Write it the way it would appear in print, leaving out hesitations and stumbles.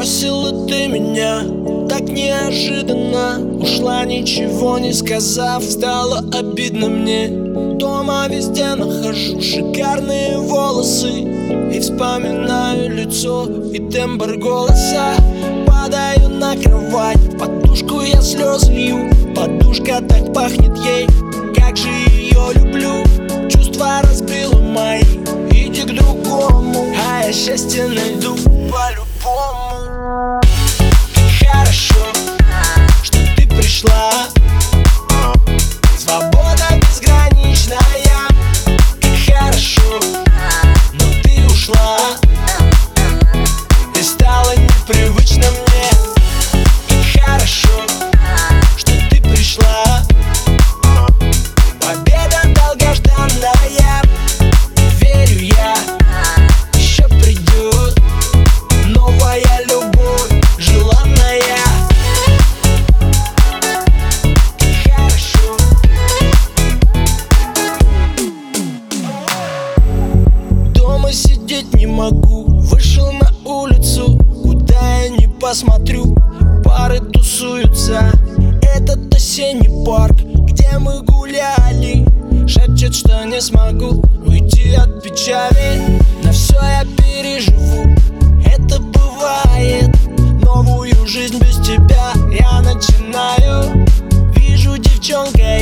Бросила ты меня так неожиданно, ушла, ничего не сказав. Стало обидно мне. Дома везде нахожу шикарные волосы и вспоминаю лицо и тембр голоса. Падаю на кровать, подушку я слезы лью. Подушка так пахнет ей, как же ее люблю. Чувства разбила мои, иди к другому, а я счастье найду по-любому. Хорошо, что ты пришла. Свобода безграничная. Хорошо, но ты ушла и стало непривычно мне. И хорошо, что ты пришла. Победа долгожданная. Верю я, еще придет новая любовь, желанная. Хорошо. Дома сидеть не могу, вышел на улицу. Куда я не посмотрю, пары тусуются. Этот осенний парк, где мы гуляли, шепчет, что не смогу уйти от печали. Но все я переживу, это бывает. Новую жизнь без тебя я начинаю. Вижу, девчонка